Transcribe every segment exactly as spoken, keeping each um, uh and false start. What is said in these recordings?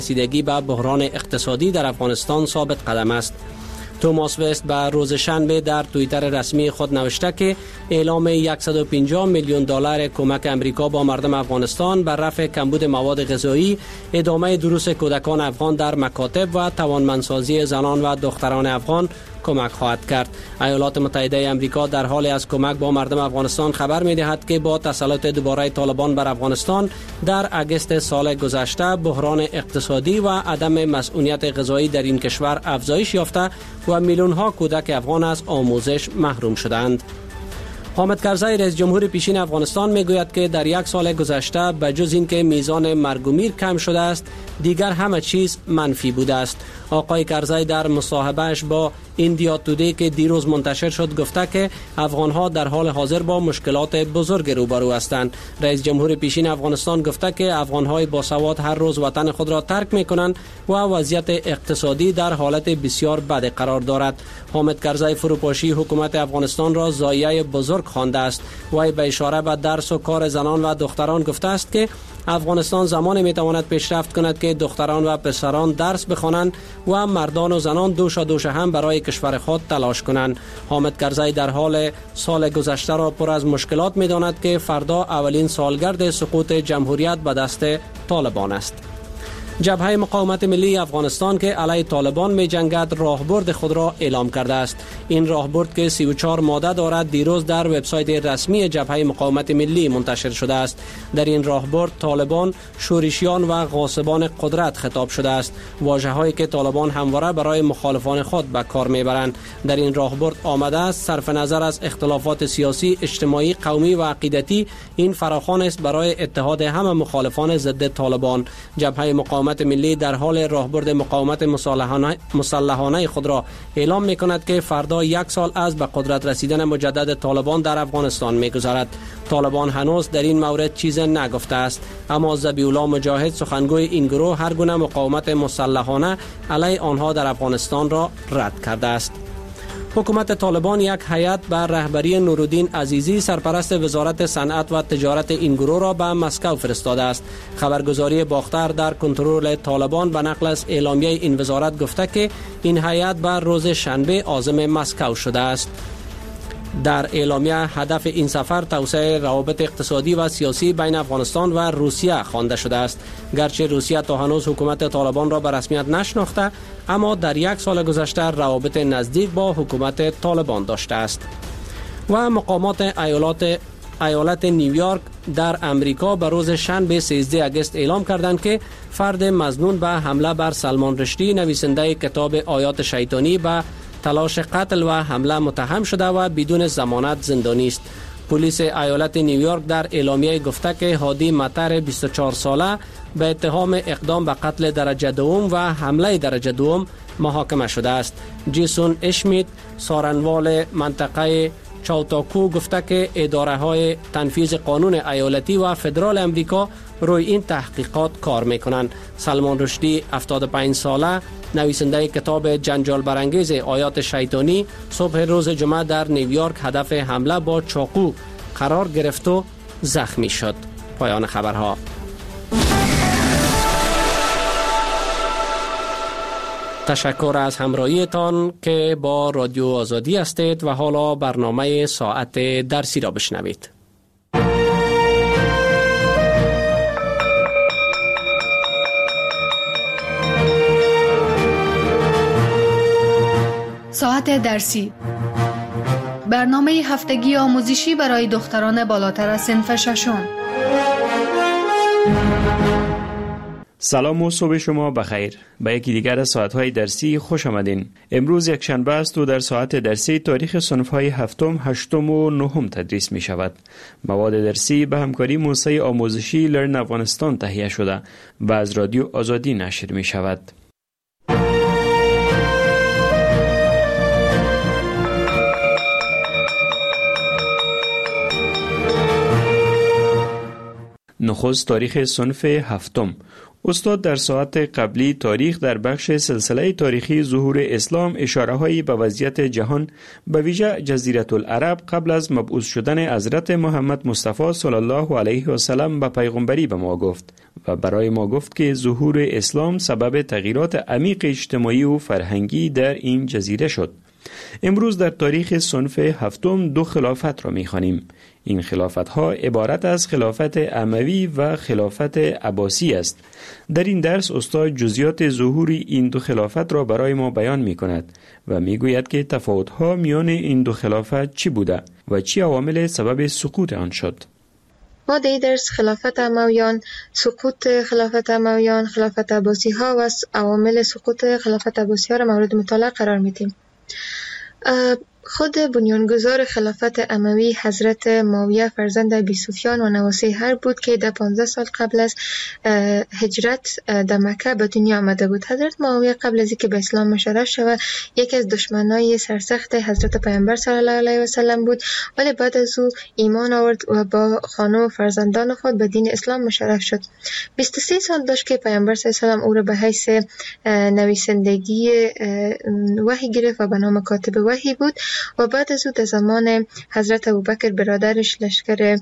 رسیدگی به بحران اقتصادی در افغانستان ثابت قدم است. توماس وست به روز شنبه در توییتر رسمی خود نوشته که اعلام صد و پنجاه میلیون دلار کمک امریکا با مردم افغانستان بر رفع کمبود مواد غذایی، ادامه دروس کودکان افغان در مکاتب و توانمندسازی زنان و دختران افغان کمک خواهد کرد. ایالات متحده آمریکا در حال از کمک با مردم افغانستان خبر می دهد که با تسلط دوباره طالبان بر افغانستان در اگست سال گذشته بحران اقتصادی و عدم مسئولیت غذایی در این کشور افزایش یافته و میلیون ها کودک افغان از آموزش محروم شدند. حامد کرزی رئیس جمهور پیشین افغانستان میگوید که در یک سال گذشته بجز اینکه میزان مرگ و میر کم شده است، دیگر همه چیز منفی بوده است. آقای کرزی در مصاحبهش با ایندیا تودی که دیروز منتشر شد گفته که افغانها در حال حاضر با مشکلات بزرگ روبرو هستند. رئیس جمهور پیشین افغانستان گفته که افغانهای باسواد هر روز وطن خود را ترک میکنند و وضعیت اقتصادی در حالت بسیار بد قرار دارد. حامد کرزی فروپاشی حکومت افغانستان را ضایعه بزرگ خوانده است. وی به اشاره به درس و کار زنان و دختران گفته است که افغانستان زمانی میتواند پیشرفت کند که دختران و پسران درس بخوانند و مردان و زنان دوش دوش هم برای کشور خود تلاش کنند. حامد کرزی در حال سال گذشته را پر از مشکلات میداند که فردا اولین سالگرد سقوط جمهوریت به دست طالبان است. جبهه مقاومت ملی افغانستان که علیه طالبان می جنگد راهبرد خود را اعلام کرده است. این راهبرد که سی و چهار ماده دارد دیروز در وبسایت رسمی جبهه مقاومت ملی منتشر شده است. در این راهبرد طالبان، شورشیان و غاصبان قدرت خطاب شده است، واژه‌هایی که طالبان همواره برای مخالفان خود به کار میبرند. در این راهبرد آمده است صرف نظر از اختلافات سیاسی، اجتماعی، قومی و عقیدتی این فراخوان است برای اتحاد همه مخالفان ضد طالبان. جبهه مقاومت ملی در حال راهبرد مقاومت مسلحانه مسلحانه خود را اعلام می‌کند که فردا یک سال از به قدرت رسیدن مجدد طالبان در افغانستان می‌گذرد. طالبان هنوز در این مورد چیز نگفته است، اما ذبیح الله مجاهد سخنگوی این گروه هر گونه مقاومت مسلحانه علیه آنها در افغانستان را رد کرده است. حکومت طالبان یک هیئت بر رهبری نورالدین عزیزی سرپرست وزارت صنعت و تجارت این گروه را به مسکو فرستاده است. خبرگزاری باختر در کنترل طالبان به نقل از اعلامیه این وزارت گفته که این هیئت بر روز شنبه عازم مسکو شده است. در اعلامیه هدف این سفر توسعه روابط اقتصادی و سیاسی بین افغانستان و روسیه خوانده شده است. گرچه روسیه تا هنوز حکومت طالبان را به رسمیت نشناخته، اما در یک سال گذشته روابط نزدیک با حکومت طالبان داشته است. و مقامات ایالات ایالت نیویورک در امریکا به روز شنبه سیزده اگست اعلام کردند که فرد مظنون به حمله بر سلمان رشدی نویسنده کتاب آیات شیطانی به تلاش قتل و حمله متهم شده و بدون ضمانت زندانی است. پلیس ایالت نیویورک در اعلامیه گفته که هادی مطر بیست و چهار ساله به اتهام اقدام به قتل درجه دوم و حمله درجه دوم محاکمه شده است. جیسون اشمیت سارنوال منطقه چاوتاکو گفته که اداره های تنفیذ قانون ایالتی و فدرال امریکا روی این تحقیقات کار میکنند. سلمان رشدی هفتاد و پنج ساله نویسنده کتاب جنجال برانگیز آیات شیطانی صبح روز جمعه در نیویورک هدف حمله با چاقو قرار گرفت و زخمی شد. پایان خبرها. تشکر از همراهیتان که با رادیو آزادی هستید و حالا برنامه ساعت درسی را بشنوید. ساعت درسی، برنامه هفتگی آموزشی برای دختران بالاتر از صنف ششم. سلام و صبح شما بخیر. به یکی دیگر از ساعت‌های درسی خوش آمدین. امروز یک شنبه است و در ساعت درسی تاریخ صنف‌های هفتم، هشتم و نهم تدریس می شود. مواد درسی به همکاری موسسه آموزشی لرن افغانستان تهیه شده و از رادیو آزادی نشر می شود. نخست تاریخ صنف هفتم. استاد در ساعت قبلی تاریخ در بخش سلسله تاریخی ظهور اسلام اشاره‌هایی به وضعیت جهان به ویژه جزیره العرب قبل از مبعوث شدن حضرت محمد مصطفی صلی الله علیه و سلم به پیغمبری به ما گفت و برای ما گفت که ظهور اسلام سبب تغییرات عمیق اجتماعی و فرهنگی در این جزیره شد. امروز در تاریخ صنف هفتم دو خلافت را می‌خوانیم. این خلافت ها عبارت از خلافت اموی و خلافت عباسی است. در این درس استاد جزئیات ظهور این دو خلافت را برای ما بیان می کند و می گوید که تفاوت ها میان این دو خلافت چی بوده و چی عوامل سبب سقوط آن شد. ما در درس خلافت امویان، سقوط خلافت امویان، خلافت عباسی ها و عوامل سقوط خلافت عباسی ها را مورد مطالعه قرار میدیم. خود بنیانگذار خلافت اموی حضرت معاویه فرزند ابی سفیان و نواسی حرب بود که در پانزده سال قبل از هجرت در مکه به دنیا آمده بود. حضرت معاویه قبل از اینکه به اسلام مشرف شود یکی از دشمنای سرسخت حضرت پیامبر صلی الله علیه و سلم بود، ولی بعد از او ایمان آورد و با خانم و فرزندان خود به دین اسلام مشرف شد. بیست و سه سال داشت که پیامبر صلی الله علیه و سلم او را به حیث نویسندگی وحی گرفت و به نام کاتب وحی بود و بعد از او در زمان حضرت ابوبکر برادرش لشکر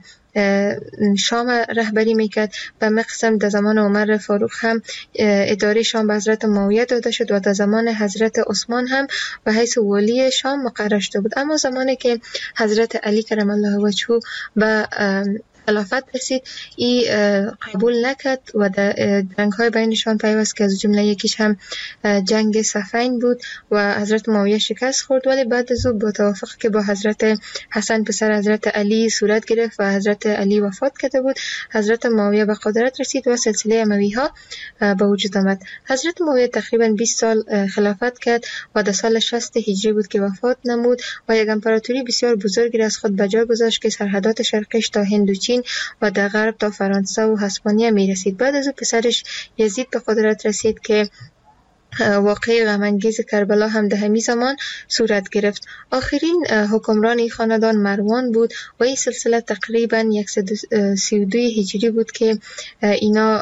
شام رهبری میکرد. به مقسم در زمان عمر فاروق هم اداره شام به حضرت معاویه داده شد و در زمان حضرت عثمان هم به حیث والی شام مقرر شده بود. اما زمانی که حضرت علی کرم الله وجهه به خلافت رسید ای قبول نکرد و در جنگ های بینشان پیوست که از جمله یکیش هم جنگ صفین بود و حضرت معاویه شکست خورد، ولی بعد از او با توافق که با حضرت حسن پسر حضرت علی صورت گرفت و حضرت علی وفات کرده بود، حضرت معاویه به قدرت رسید و سلسله اموی ها به وجود آمد. حضرت معاویه تقریبا بیست سال خلافت کرد و در سال شصت هجری بود که وفات نمود و یک امپراتوری بسیار بزرگی را از خود به جا گذاشت که سرحدات شرقش تا هند و چین و در غرب تا فرانسه و اسپانیا می رسید. بعد از او پسرش یزید به قدرت رسید که واقعی غم‌انگیز کربلا هم در همین زمان صورت گرفت. آخرین حکمران این خاندان مروان بود و این سلسله تقریبا صد و سی و دو هجری بود که اینا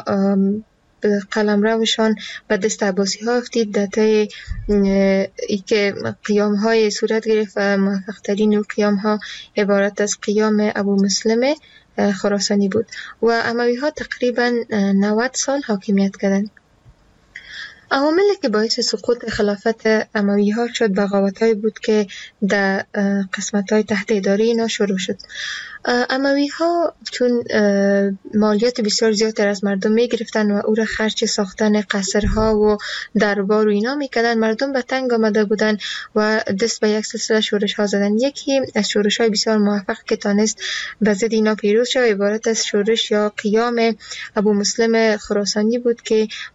قلمروشان به دست عباسی ها افتید. در طی ای که قیام های صورت گرفت و موفق ترین قیام ها عبارت از قیام ابو مسلم خراسانی بود و اموی ها تقریبا نود سال حاکمیت کردند. عواملی که باعث سقوط خلافت اموی ها شد بغاوت های بود که در قسمت های تحت اداره اینا شروع شد. اموی ها چون مالیات بسیار زیاد از مردم می گرفتن و او را خرج ساختن قصرها و دربار و اینا می کردن، مردم به تنگ آمده بودن و دست به یک سلسله شورش ها زدن. یکی از شورش های بسیار موفق که تانست به ضد اینا پیروز شد عبارت از شورش یا قیام ابو مسلم خراسانی بود که